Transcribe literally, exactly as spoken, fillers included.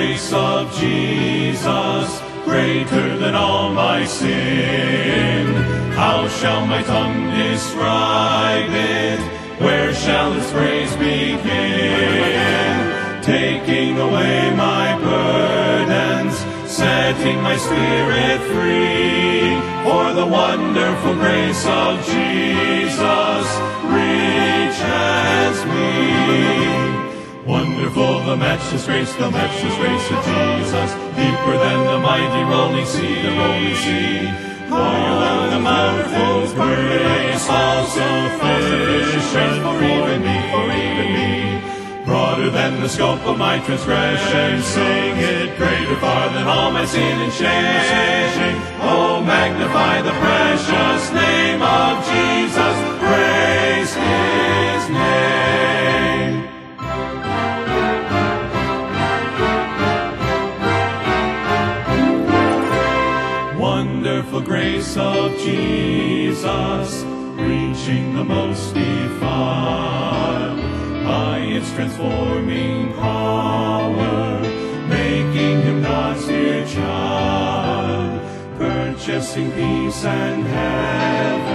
grace of Jesus, greater than all my sin. How shall my tongue describe it? Where shall its praise begin? Taking away my burdens, setting my spirit free. For the wonderful grace of Jesus reaches me. Wonderful the matchless grace, the matchless grace of Jesus, deeper than the mighty rolling sea, the rolling sea. Higher than the mountains, grace all sufficient for even me, for even me. Broader than the scope of my transgression, sing it, greater far than all my sin and shame. Oh, magnify the precious name of Jesus, praise His name. Wonderful grace of Jesus, reaching the most defiled, by its transforming power, making him God's dear child, purchasing peace and heaven.